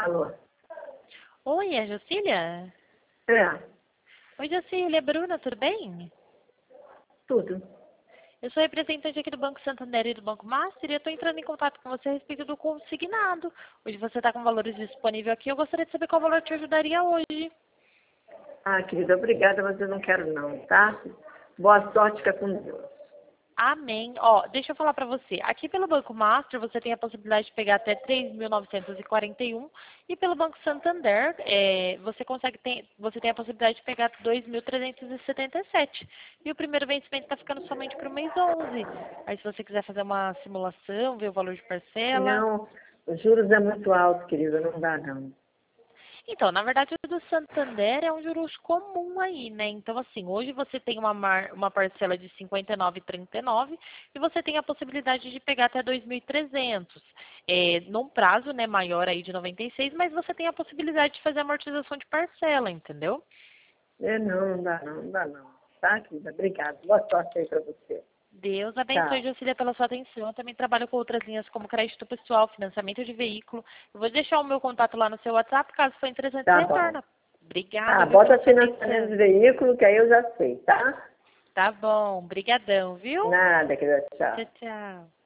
Alô? Oi, é Jocília? É, Oi, Jocília, é Bruna, tudo bem? tudo. Eu sou representante aqui do Banco Santander e do Banco Master e eu estou entrando em contato com você a respeito do consignado. Hoje você está com valores disponíveis aqui, eu gostaria de saber qual valor te ajudaria hoje. Ah, querida, obrigada, mas eu não quero não, tá? Boa sorte, fica com Deus. Amém. Ó, deixa eu falar para você. Aqui pelo Banco Master você tem a possibilidade de pegar até 3.941 e pelo Banco Santander você tem a possibilidade de pegar 2.377. E o primeiro vencimento está ficando somente para o mês 11. Aí se você quiser fazer uma simulação, ver o valor de parcela. Não, os juros é muito alto, querida, não dá não. Então, na verdade, o do Santander é um juros comum aí, né? Então, assim, hoje você tem uma parcela de 59,39 e você tem a possibilidade de pegar até 2.300, num prazo, né, maior aí de 96, mas você tem a possibilidade de fazer amortização de parcela, entendeu? É, não, não dá não, não dá não. Tá, querida? Obrigada. Boa sorte aí pra você. Deus abençoe, Tchau. Jocília, pela sua atenção. Eu também trabalho com outras linhas como crédito pessoal, financiamento de veículo. Eu vou deixar o meu contato lá no seu WhatsApp, caso for interessante, você Tá bom. retorna. Obrigada, Ah, viu, pela bota sua financiamento de atenção. veículo, que aí eu já sei, tá? Tá bom, brigadão, viu? Nada, querida, Tchau, tchau. tchau.